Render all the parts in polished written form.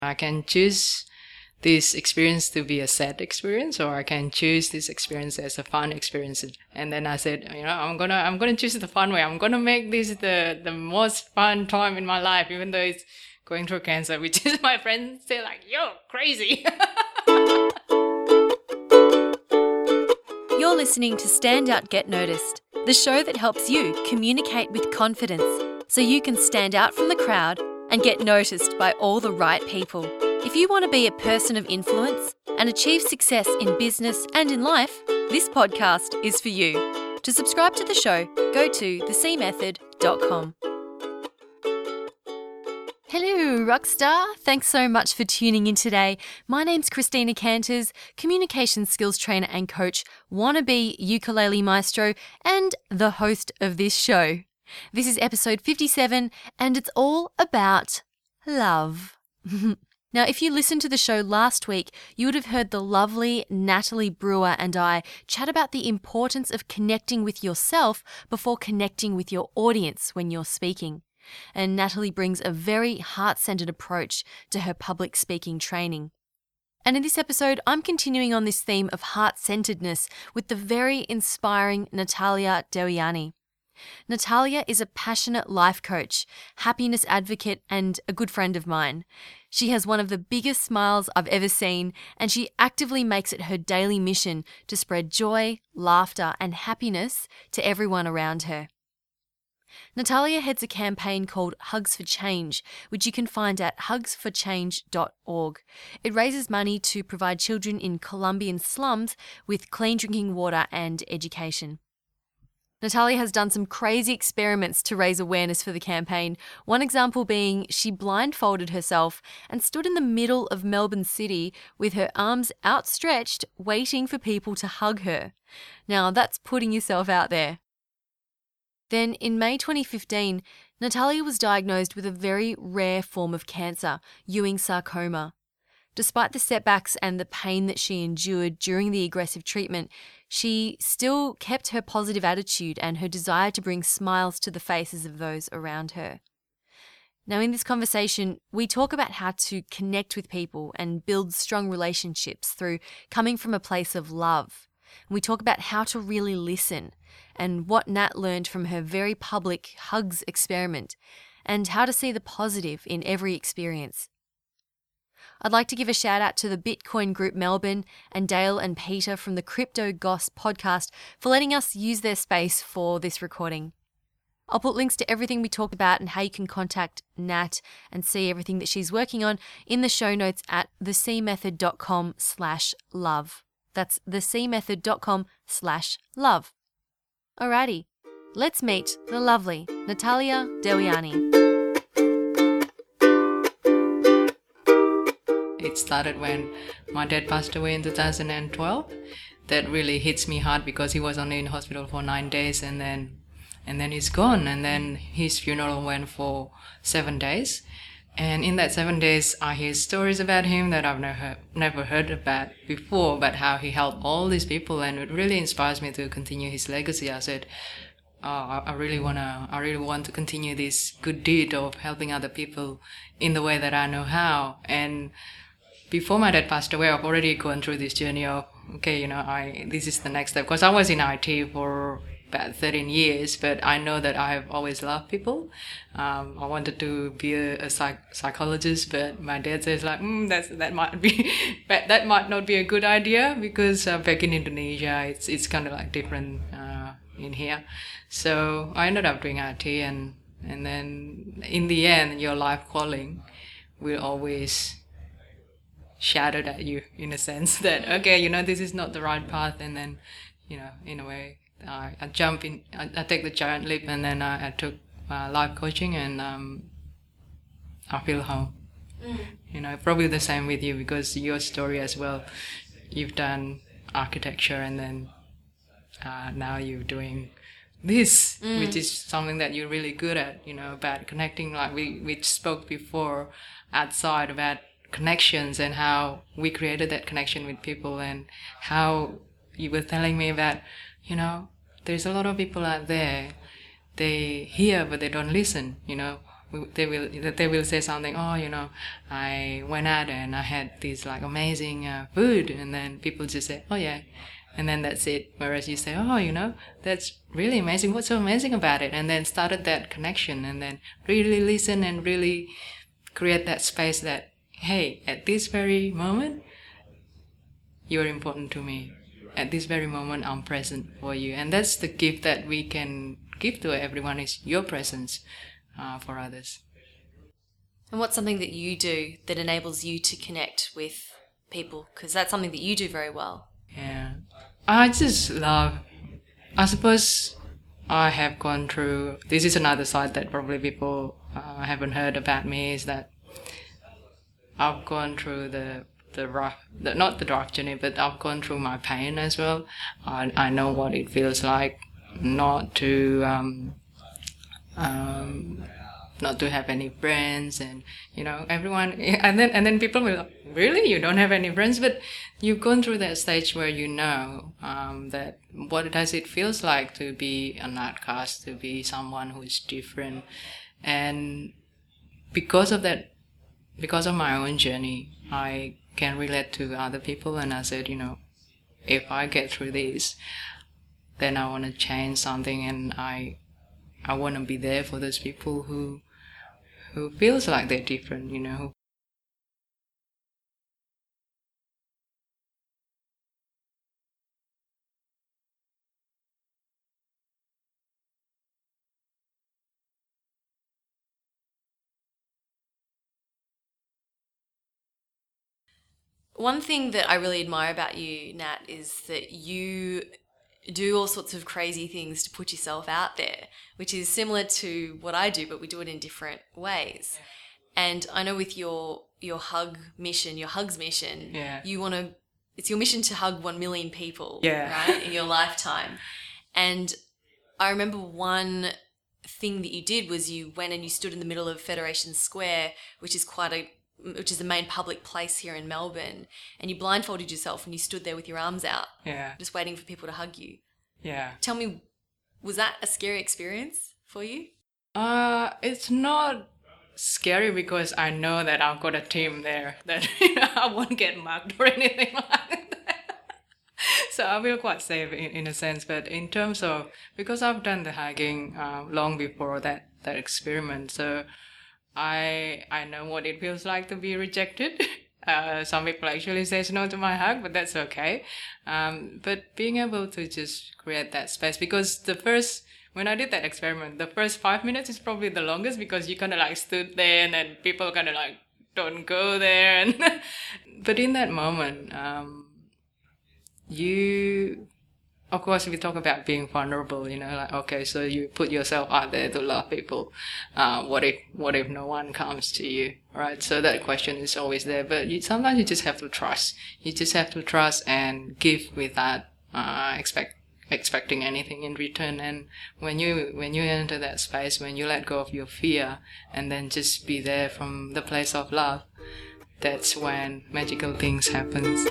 I can choose this experience to be a sad experience, or I can choose this experience as a fun experience. And then I said, I'm gonna choose the fun way. I'm gonna make this the most fun time in my life, even though it's going through cancer, which is my friends say like, yo, crazy. You're listening to Stand Out, Get Noticed, the show that helps you communicate with confidence so you can stand out from the crowd and get noticed by all the right people. If you want to be a person of influence and achieve success in business and in life, this podcast is for you. To subscribe to the show, go to thecmethod.com. Hello, Rockstar. Thanks so much for tuning in today. My name's Christina Canters, communication skills trainer and coach, wannabe ukulele maestro, and the host of this show. This is episode 57, and it's all about love. Now, if you listened to the show last week, you would have heard the lovely Natalie Brewer and I chat about the importance of connecting with yourself before connecting with your audience when you're speaking. And Natalie brings a very heart-centered approach to her public speaking training. And in this episode, I'm continuing on this theme of heart-centeredness with the very inspiring Natalia Dewyani. Natalia is a passionate life coach, happiness advocate, and a good friend of mine. She has one of the biggest smiles I've ever seen, and she actively makes it her daily mission to spread joy, laughter, and happiness to everyone around her. Natalia heads a campaign called Hugs for Change, which you can find at hugsforchange.org. It raises money to provide children in Colombian slums with clean drinking water and education. Natalia has done some crazy experiments to raise awareness for the campaign, one example being she blindfolded herself and stood in the middle of Melbourne City with her arms outstretched, waiting for people to hug her. Now, that's putting yourself out there. Then, in May 2015, Natalia was diagnosed with a very rare form of cancer, Ewing sarcoma. Despite the setbacks and the pain that she endured during the aggressive treatment, she still kept her positive attitude and her desire to bring smiles to the faces of those around her. Now, in this conversation, we talk about how to connect with people and build strong relationships through coming from a place of love. We talk about how to really listen and what Nat learned from her very public hugs experiment and how to see the positive in every experience. I'd like to give a shout out to the Bitcoin Group Melbourne and Dale and Peter from the Crypto Goss podcast for letting us use their space for this recording. I'll put links to everything we talked about and how you can contact Nat and see everything that she's working on in the show notes at thecmethod.com/love. That's thecmethod.com/love. Alrighty, let's meet the lovely Natalia Dewyani. It started when my dad passed away in 2012. That really hits me hard because he was only in hospital for 9 days and then he's gone. And then his funeral went for 7 days. And in that 7 days, I hear stories about him that I've never heard about before, but how he helped all these people, and it really inspires me to continue his legacy. I said, I really want to continue this good deed of helping other people in the way that I know how. And before my dad passed away, I've already gone through this journey of, this is the next step. Because I was in IT for about 13 years, but I know that I have always loved people. I wanted to be a psychologist, but my dad says that might not be a good idea because back in Indonesia, it's kind of like different in here. So I ended up doing IT, and then in the end, your life calling will always shouted at you in a sense that, this is not the right path. And then, in a way, I jump in, I take the giant leap, and then I took life coaching, and I feel home. Probably the same with you because your story as well. You've done architecture, and then now you're doing this, which is something that you're really good at, about connecting, like we spoke before outside about connections and how we created that connection with people, and how you were telling me about, there's a lot of people out there, they hear but they don't listen, they will say something, oh, I went out and I had this like amazing food, and then people just say, oh yeah, and then that's it. Whereas you say, oh, that's really amazing, what's so amazing about it? And then started that connection, and then really listen and really create that space that, hey, at this very moment you're important to me, at this very moment I'm present for you. And that's the gift that we can give to everyone, is your presence for others. And what's something that you do that enables you to connect with people? Because that's something that you do very well. Yeah, I just love, I suppose I have gone through, this is another side that probably people haven't heard about me, is that I've gone through not the dark journey, but I've gone through my pain as well. I know what it feels like not to have any friends, and everyone, and then people will, really, you don't have any friends? But you've gone through that stage where that what does it feels like to be an outcast, to be someone who is different. And because of my own journey, I can relate to other people, and I said, if I get through this, then I want to change something, and I want to be there for those people who feels like they're different, One thing that I really admire about you, Nat, is that you do all sorts of crazy things to put yourself out there, which is similar to what I do, but we do it in different ways. Yeah. And I know with your hugs mission, yeah, it's your mission to hug 1 million people, yeah, right, in your lifetime. And I remember one thing that you did was you went and you stood in the middle of Federation Square, which is the main public place here in Melbourne, and you blindfolded yourself and you stood there with your arms out, yeah, just waiting for people to hug you. Yeah. Tell me, was that a scary experience for you? It's not scary because I know that I've got a team there that I won't get mugged or anything like that. So I feel quite safe in a sense. But in terms of, because I've done the hugging long before that experiment, so I know what it feels like to be rejected. Some people actually say no to my hug, but that's okay. But being able to just create that space, because when I did that experiment, the first 5 minutes is probably the longest, because you kind of like stood there and then people kind of like don't go there. And but in that moment, of course, we talk about being vulnerable, like, okay, so you put yourself out there to love people. What if no one comes to you, right? So that question is always there, but sometimes you just have to trust. You just have to trust and give without expecting anything in return. And when you enter that space, when you let go of your fear and then just be there from the place of love, that's when magical things happen.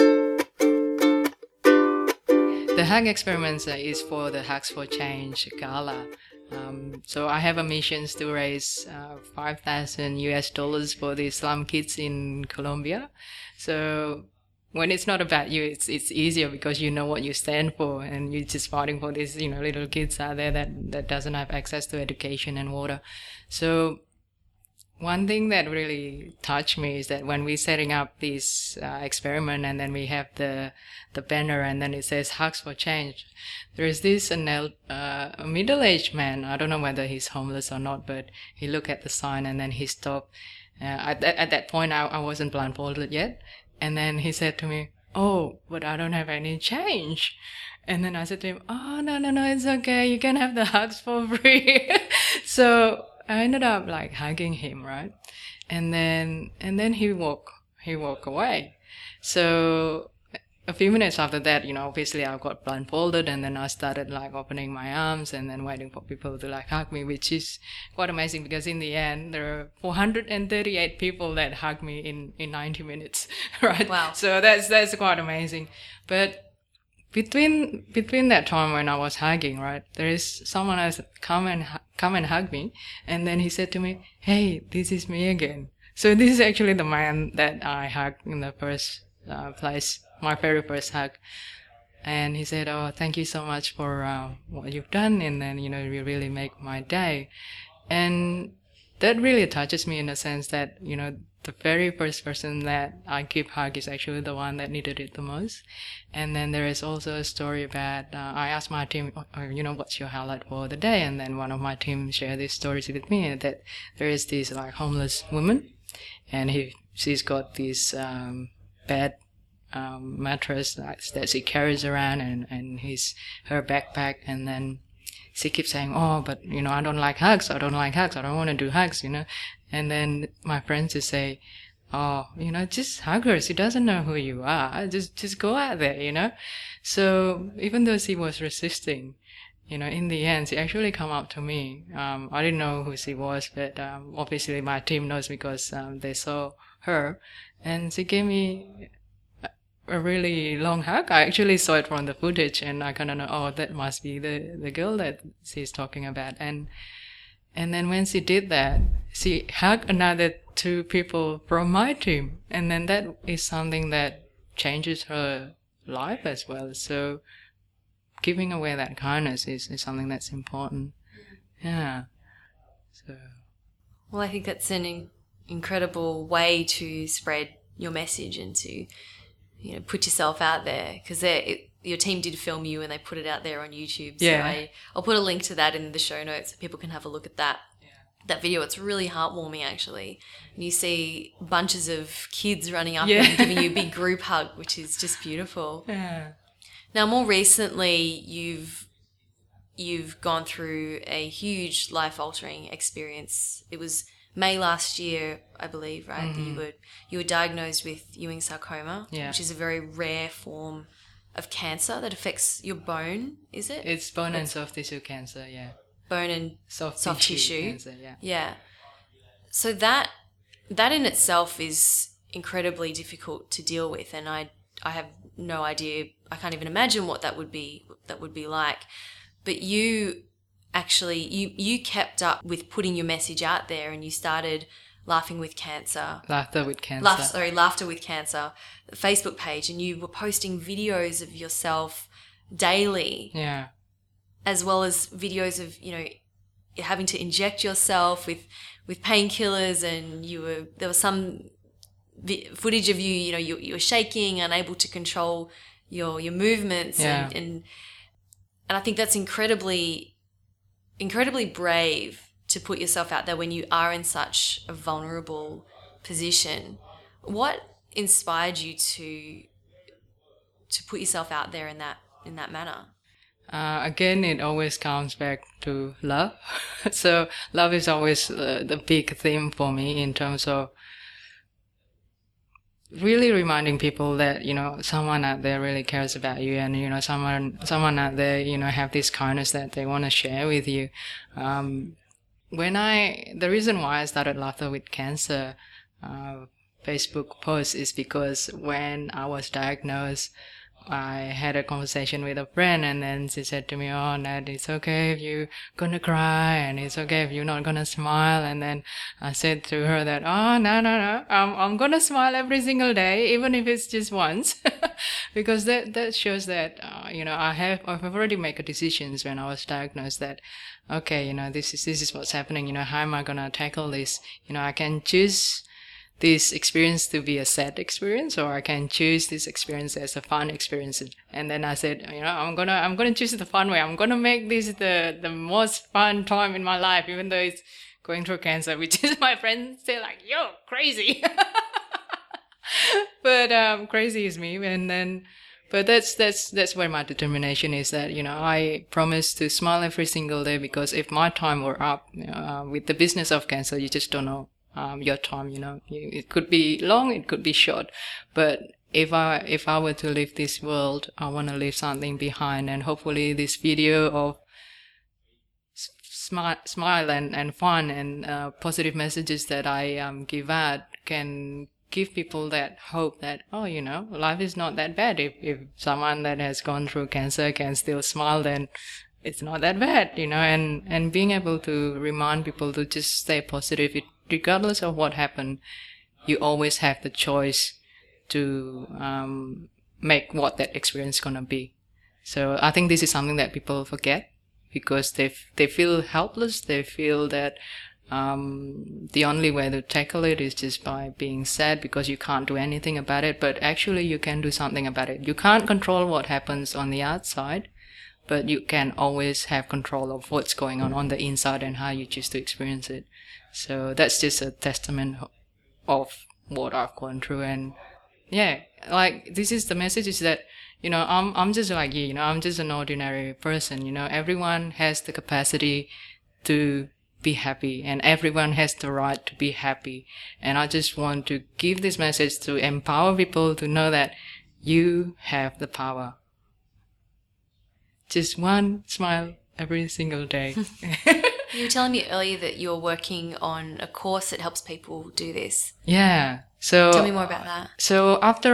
The Hug Experiments is for the Hugs for Change Gala. So I have a mission to raise $5,000 for the slum kids in Colombia. So when it's not about you, it's easier because you know what you stand for, and you're just fighting for these little kids out there that doesn't have access to education and water. So one thing that really touched me is that when we're setting up this experiment, and then we have the banner, and then it says Hugs for Change, there is this a middle-aged man. I don't know whether he's homeless or not, but he looked at the sign and then he stopped. At that point, I wasn't blindfolded yet, and then he said to me, "Oh, but I don't have any change." And then I said to him, "Oh, no, it's okay. You can have the hugs for free." So I ended up like hugging him, right? And then he walked away. So a few minutes after that, obviously I got blindfolded, and then I started like opening my arms and then waiting for people to like hug me, which is quite amazing, because in the end there are 438 people that hugged me in 90 minutes, right? Wow. So that's quite amazing. But between that time when I was hugging, right, there is someone else come and hug me, and then he said to me, "Hey, this is me again." So this is actually the man that I hugged in the first place, my very first hug. And he said, "Oh, thank you so much for what you've done, and then you really make my day." And that really touches me in a sense that the very first person that I give hug is actually the one that needed it the most. And then there is also a story about I asked my team, what's your highlight for the day? And then one of my team shared this story with me that there is this like homeless woman, and she's got this bed mattress that she carries around, and her backpack, and then she keeps saying, "Oh, but I don't like hugs. I don't like hugs. I don't want to do hugs." And then my friends just say, "Oh, just hug her. She doesn't know who you are. Just go out there." So even though she was resisting, in the end, she actually come up to me. I didn't know who she was, but obviously my team knows because they saw her, and she gave me a really long hug. I actually saw it from the footage, and I kind of know, oh, that must be the girl that she's talking about. And then when she did that, she hugged another 2 people from my team, and then that is something that changes her life as well. So giving away that kindness is something that's important. Yeah. So. Well, I think that's an incredible way to spread your message and to put yourself out there, because your team did film you and they put it out there on YouTube. So yeah. I'll put a link to that in the show notes so people can have a look at that. That video. It's really heartwarming, actually. And you see bunches of kids running up and giving you a big group hug, which is just beautiful. Yeah. Now, more recently, you've gone through a huge life-altering experience. It was May last year, I believe, right? Mm-hmm. That you were diagnosed with Ewing sarcoma, which is a very rare form of cancer that affects your bone. Is it? It's bone and soft tissue cancer. Yeah. Bone and soft tissue cancer. Yeah. Yeah. So that in itself is incredibly difficult to deal with, and I have no idea. I can't even imagine what that would be like. But you actually you kept up with putting your message out there, and you started Laughter with Cancer, the Facebook page, and you were posting videos of yourself daily. Yeah. As well as videos of, having to inject yourself with painkillers, and there was some footage of you, you were shaking, unable to control your movements. Yeah. And I think that's incredibly brave to put yourself out there when you are in such a vulnerable position. What inspired you to put yourself out there in that manner? Again, it always comes back to love. So love is always the big theme for me in terms of really reminding people that, someone out there really cares about you, and, someone out there, have this kindness that they want to share with you. The reason why I started Laughter with Cancer Facebook post is because when I was diagnosed, I had a conversation with a friend, and then she said to me, "Oh, Nat, it's okay if you're gonna cry, and it's okay if you're not gonna smile." And then I said to her that, "Oh, no, I'm gonna smile every single day, even if it's just once," because that shows that I've already made a decisions when I was diagnosed that, okay, this is what's happening. How am I gonna tackle this? I can choose this experience to be a sad experience, or I can choose this experience as a fun experience. And then I said, I'm gonna choose the fun way. I'm gonna make this the most fun time in my life, even though it's going through cancer, which is my friends say like, "Yo, crazy." But crazy is me. But that's where my determination is, that I promise to smile every single day, because if my time were up with the business of cancer, you just don't know your time. It could be long, it could be short, but if I were to leave this world, I want to leave something behind, and hopefully this video of smile and fun and positive messages that I give out can give people that hope that, oh, life is not that bad. If someone that has gone through cancer can still smile, then it's not that bad, and being able to remind people to just stay positive, regardless of what happened, you always have the choice to make what that experience is going to be. So I think this is something that people forget because they feel helpless. They feel that the only way to tackle it is just by being sad because you can't do anything about it. But actually you can do something about it. You can't control what happens on the outside, but you can always have control of what's going on the inside and how you choose to experience it. So that's just a testament of what I've gone through. And yeah, like this is the message is that, I'm just like you, I'm just an ordinary person, everyone has the capacity to be happy and everyone has the right to be happy. And I just want to give this message to empower people to know that you have the power. Just one smile every single day. You were telling me earlier that you're working on a course that helps people do this. Yeah. So tell me more about that. So after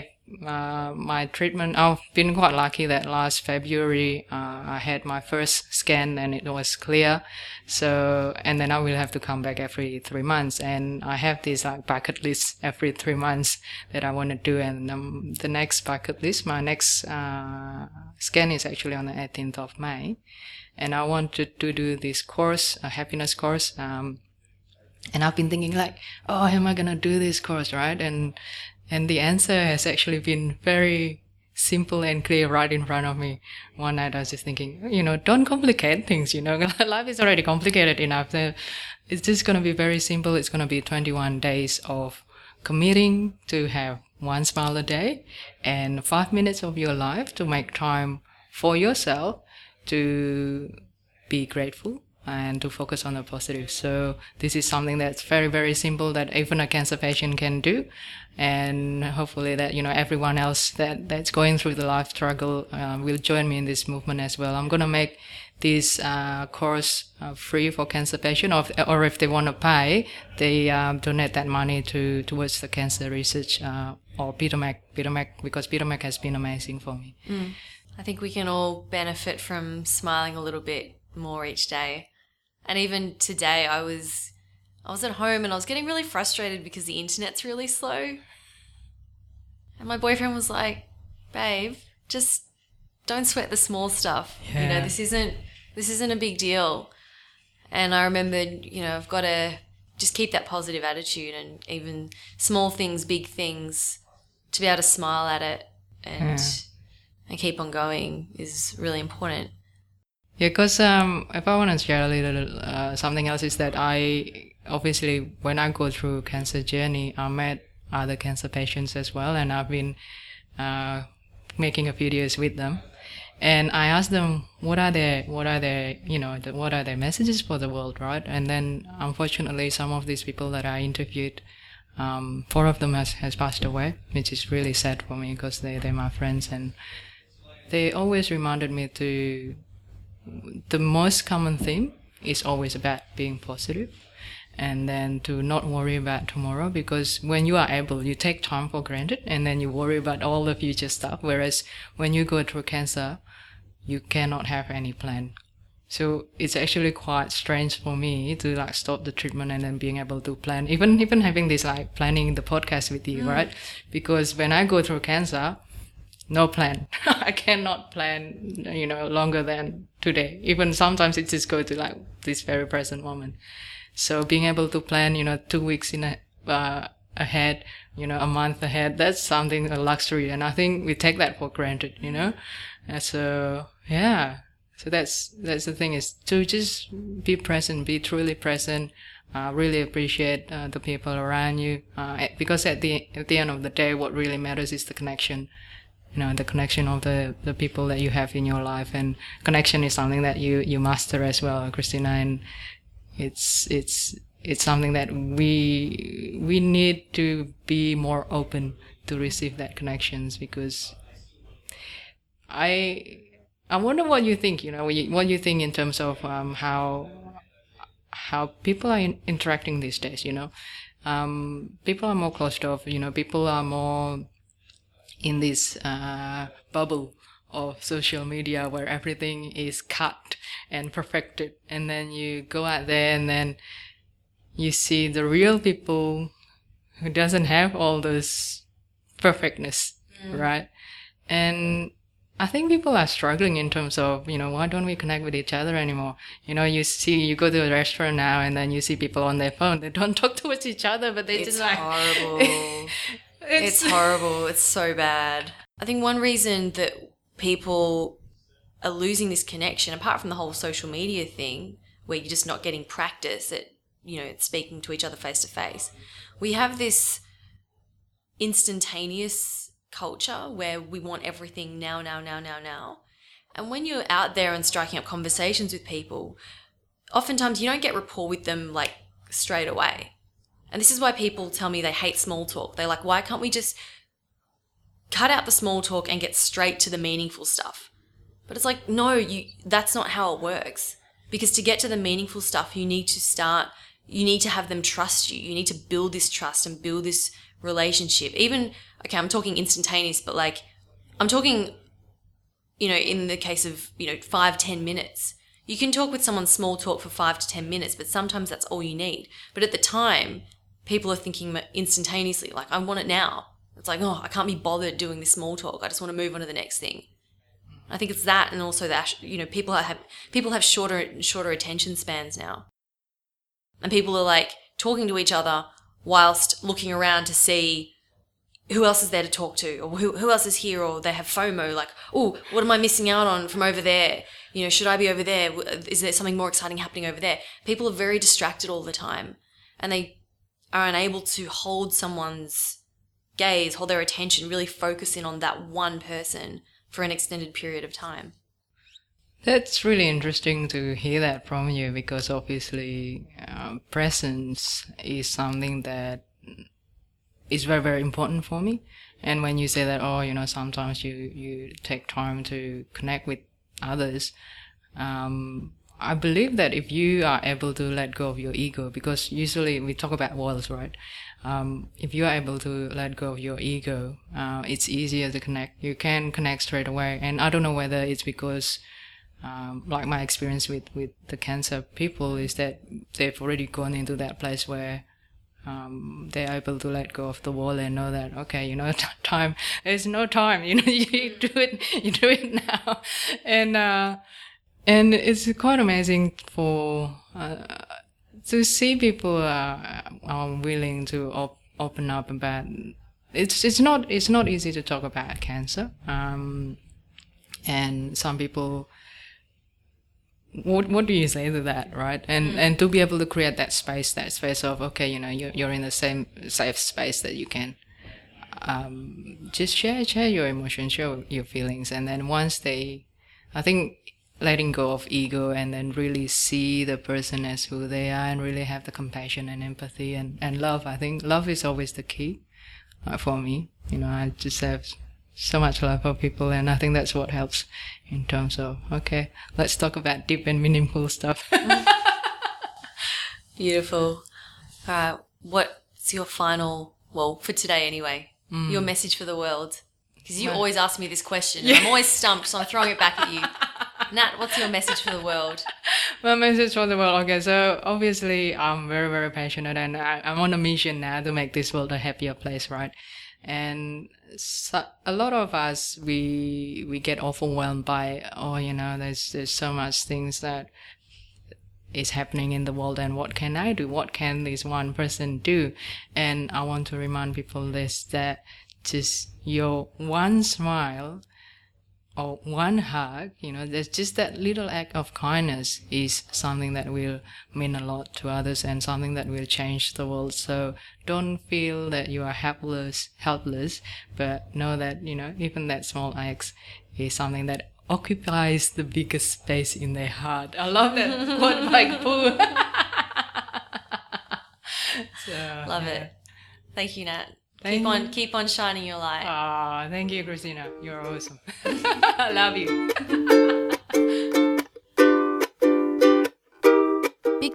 my treatment, I've been quite lucky that last February I had my first scan and it was clear. So, and then I will have to come back every 3 months, and I have this bucket list every 3 months that I want to do. And the next bucket list, my next scan is actually on the 18th of May, and I wanted to do this course, a happiness course. And I've been thinking like, oh, how am I gonna do this course, right? And the answer has actually been very simple and clear right in front of me. One night I was just thinking, don't complicate things, life is already complicated enough. It's just going to be very simple. It's going to be 21 days of committing to have one smile a day and 5 minutes of your life to make time for yourself to be grateful and to focus on the positive. So this is something that's very, very simple that even a cancer patient can do. And hopefully that, everyone else that's going through the life struggle will join me in this movement as well. I'm going to make this course free for cancer patients, or if they want to pay, they donate that money towards the cancer research or Peter Mac, because Peter Mac has been amazing for me. I think we can all benefit from smiling a little bit more each day. And even today I was at home and I was getting really frustrated because the internet's really slow. And my boyfriend was like, babe, just don't sweat the small stuff. Yeah. This isn't a big deal. And I remembered, I've got to just keep that positive attitude, and even small things, big things, to be able to smile at it and keep on going is really important. Yeah, because if I want to share a little something else is that I obviously when I go through cancer journey, I met other cancer patients as well, and I've been making a videos with them, and I asked them what are their messages for the world, right? And then unfortunately, some of these people that I interviewed, 4 of them has passed away, which is really sad for me because they're my friends, and they always reminded me to. The most common theme is always about being positive, and then to not worry about tomorrow, because when you are able, you take time for granted and then you worry about all the future stuff. Whereas when you go through cancer, you cannot have any plan. So it's actually quite strange for me to stop the treatment and then being able to plan, even having this planning the podcast with you, right? Because when I go through cancer, no plan. I cannot plan, longer than today. Even sometimes it just go to this very present moment. So being able to plan, 2 weeks ahead, a month ahead, that's something, a luxury. And I think we take that for granted, And so, yeah. So that's the thing, is to just be present, be truly present, really appreciate the people around you. Because at the end of the day, what really matters is the connection. The connection of the people that you have in your life, and connection is something that you master as well, Christina, and it's something that we need to be more open to receive that connections, because I wonder what you think, what you think in terms of how people are interacting these days, people are more closed off. People are more in this bubble of social media where everything is cut and perfected, and then you go out there and then you see the real people who doesn't have all this perfectness, right? And I think people are struggling in terms of, why don't we connect with each other anymore? You go to a restaurant now and then you see people on their phone. They don't talk towards each other, but they just like... Horrible. It's horrible. It's so bad. I think one reason that people are losing this connection, apart from the whole social media thing, where you're just not getting practice at, speaking to each other face to face, we have this instantaneous culture where we want everything now. And when you're out there and striking up conversations with people, oftentimes you don't get rapport with them like straight away. And this is why people tell me they hate small talk. They're like, why can't we just cut out the small talk and get straight to the meaningful stuff? But it's like, no, that's not how it works. Because to get to the meaningful stuff, you need to have them trust you. You need to build this trust and build this relationship. Even, okay, I'm talking instantaneous, but like, I'm talking, in the case of, 5-10 minutes. You can talk with someone small talk for 5 to 10 minutes, but sometimes that's all you need. But at the time, people are thinking instantaneously, like, I want it now. It's like, oh, I can't be bothered doing this small talk. I just want to move on to the next thing. I think it's that, and also that, people have shorter attention spans now. And people are like talking to each other whilst looking around to see who else is there to talk to, or who else is here, or they have FOMO, like, oh, what am I missing out on from over there? Should I be over there? Is there something more exciting happening over there? People are very distracted all the time, and they are unable to hold someone's gaze, hold their attention, really focus in on that one person for an extended period of time. That's really interesting to hear that from you, because obviously presence is something that is very, very important for me. And when you say that, sometimes you take time to connect with others, I believe that if you are able to let go of your ego, because usually we talk about walls, right? If you are able to let go of your ego, it's easier to connect. You can connect straight away. And I don't know whether it's because like my experience with the cancer people is that they've already gone into that place where they're able to let go of the wall and know that, okay, time, there's no time, you do it now. And it's quite amazing to see people are willing to open up about, it's not easy to talk about cancer. And some people, what do you say to that, right? And to be able to create that space of, okay, you're in the same safe space that you can just share your emotions, share your feelings. And then once I think letting go of ego and then really see the person as who they are and really have the compassion and empathy and love. I think love is always the key for me. I just have so much love for people, and I think that's what helps in terms of, okay, let's talk about deep and meaningful stuff. Beautiful. All right, what's your final, for today anyway, your message for the world? Because you always ask me this question, and I'm always stumped, so I'm throwing it back at you. Nat, what's your message for the world? My message for the world, okay, so obviously I'm very, very passionate, and I'm on a mission now to make this world a happier place, right? And so, a lot of us, we get overwhelmed by, there's so much things that is happening in the world, and what can I do? What can this one person do? And I want to remind people that just your one smile or one hug, there's just that little act of kindness is something that will mean a lot to others and something that will change the world. So don't feel that you are helpless, but know that, even that small act is something that occupies the biggest space in their heart. I love that quote by Pooh. Love it. Thank you, Nat. Keep on shining your light. Ah, thank you, Christina. You're awesome. I love you. Big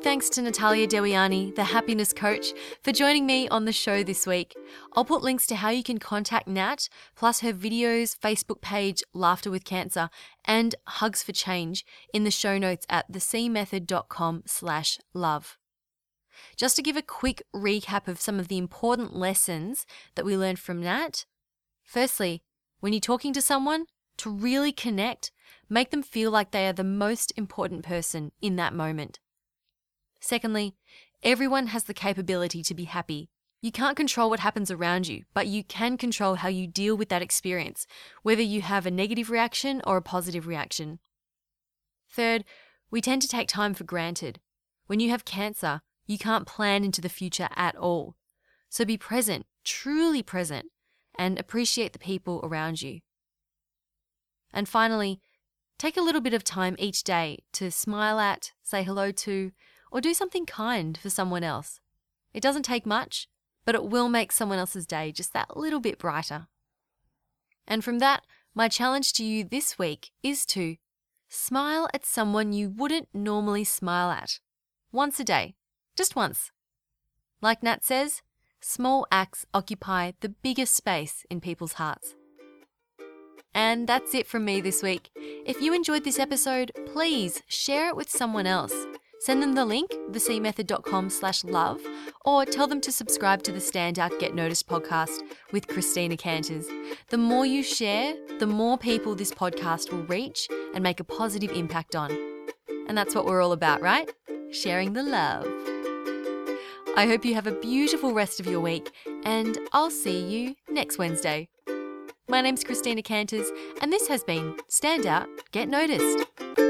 big thanks to Natalia Dewiani, the happiness coach, for joining me on the show this week. I'll put links to how you can contact Nat, plus her videos, Facebook page, Laughter with Cancer, and Hugs for Change in the show notes at thecmethod.com/love. Just to give a quick recap of some of the important lessons that we learned from Nat. Firstly, when you're talking to someone, to really connect, make them feel like they are the most important person in that moment. Secondly, everyone has the capability to be happy. You can't control what happens around you, but you can control how you deal with that experience, whether you have a negative reaction or a positive reaction. Third, we tend to take time for granted. When you have cancer, you can't plan into the future at all. So be present, truly present, and appreciate the people around you. And finally, take a little bit of time each day to smile at, say hello to, or do something kind for someone else. It doesn't take much, but it will make someone else's day just that little bit brighter. And from that, my challenge to you this week is to smile at someone you wouldn't normally smile at. Once a day. Just once. Like Nat says, small acts occupy the biggest space in people's hearts. And that's it from me this week. If you enjoyed this episode, please share it with someone else. Send them the link, thecmethod.com/love, or tell them to subscribe to the Stand Out Get Noticed podcast with Christina Canters. The more you share, the more people this podcast will reach and make a positive impact on. And that's what we're all about, right? Sharing the love. I hope you have a beautiful rest of your week, and I'll see you next Wednesday. My name's Christina Canters, and this has been Stand Out, Get Noticed.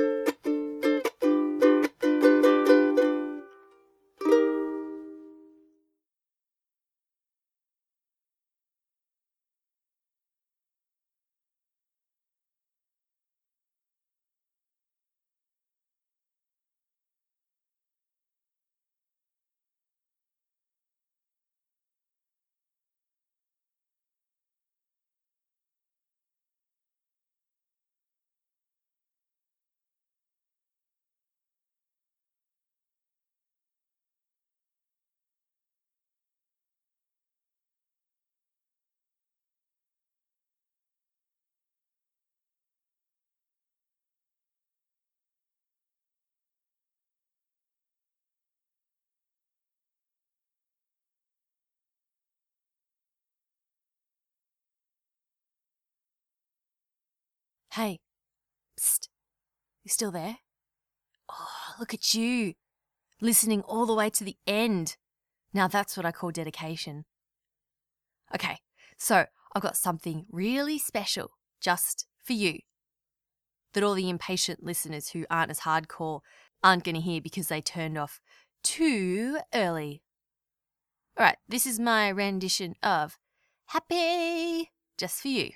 Hey, psst, you still there? Oh, look at you, listening all the way to the end. Now that's what I call dedication. Okay, so I've got something really special just for you that all the impatient listeners who aren't as hardcore aren't going to hear because they turned off too early. All right, this is my rendition of Happy just for you.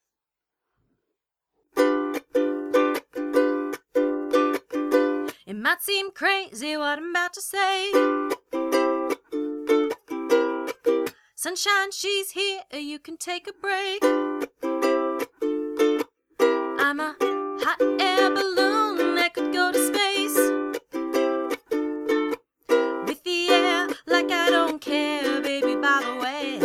It might seem crazy what I'm about to say. Sunshine, she's here, you can take a break. I'm a hot air balloon that could go to space. With the air like I don't care, baby, by the way.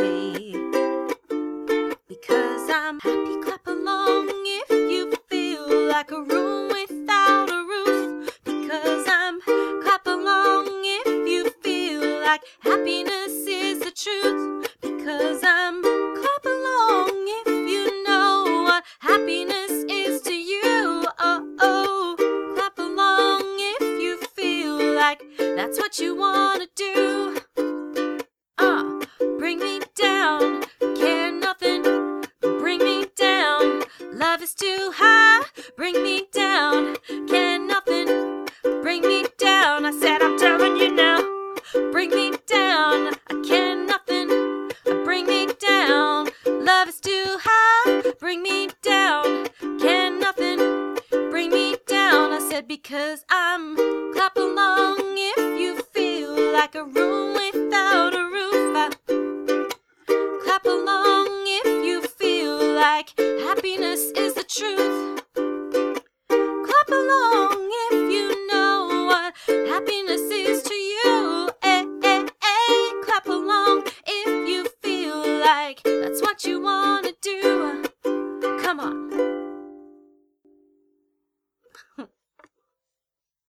Because I'm happy, clap along if you feel like a room without a roof. Because I'm clap along if you feel like happiness is the truth. Because I'm clap along if you know what happiness is to you. Oh, clap along if you feel like that's what you want to do. Bring me down, care nothing, bring me down. Love is too high, bring me down, care nothing, bring me down. I said I'm telling you now, bring me down, I care nothing, bring me down. Love is too high, bring me down, care nothing, bring me down. I said because I'm clap along if you feel like a room without a roof.